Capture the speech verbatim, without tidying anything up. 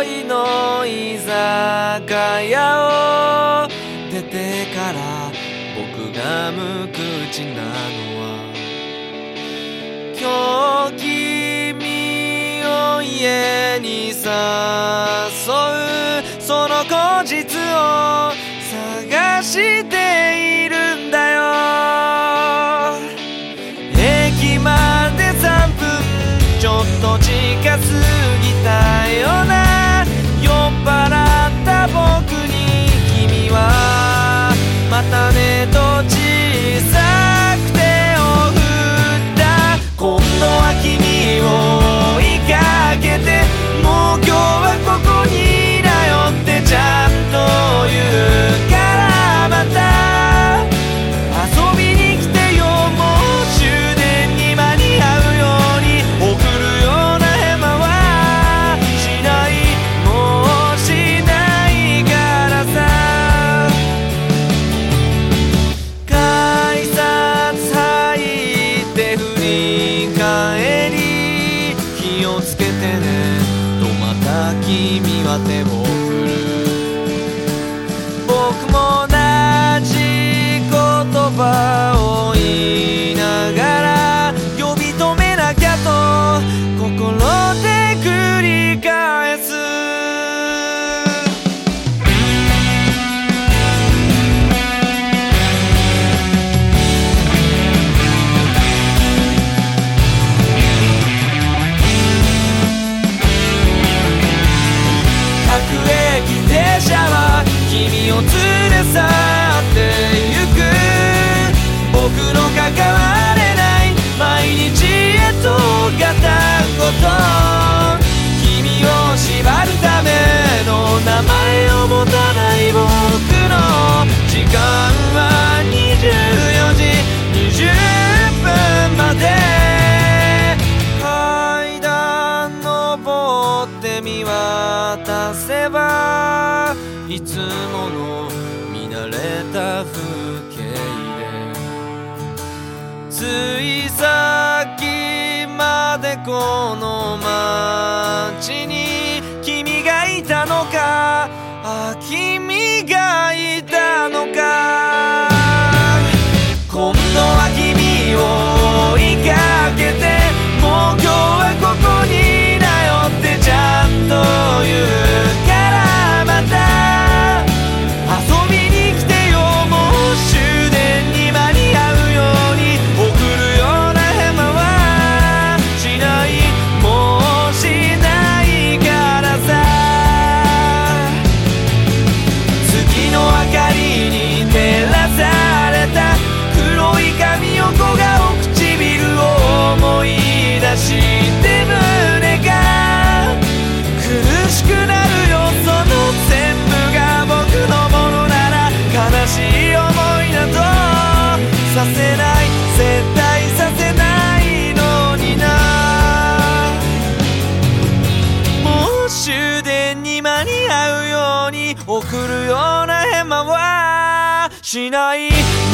沿いの居酒屋を出てから僕が無口なのは、今日君を家に誘うその口実を探しているんだよ。駅までさんぷんちょっと近すぎたよな。酔っ払った僕に君はまたねと小さく手を振った。今度は君を追いかけて、もう今日はここにいなよってちゃんと言うからまた遊びに来てよ。もう終電に間に合うように送るようなヘマはしない、もうしないからさ。改札入って振り返り、気をつけてねとまた君は手を振る。僕も同じ言葉を言いながら呼び止めなきゃと心で繰り返す。各駅停車は君を連れ去ってゆく。僕の関われない毎日へとガタごと、君を縛るための名前を持たない僕の時間はにじゅうよじにじゅっぷんまで。階段登って見渡せばいつもの見慣れた風景で、ついさっきまでこの街に君がいたのか、あ、君がいたのか。今度は君を追いかけて、もう今日はここにいなよってちゃんと言うからまた遊びに来てよ。もう終電に間に合うように送るようなヘマはしない、もうしないからさ。月の明かりに照らされた黒い髪横顔、唇を思い出して胸が苦しくなるよ。その全部が僕のものなら悲しい思いなどさせない、絶対させないのにな。もう終電に間に合うように送るようなヘマはしない、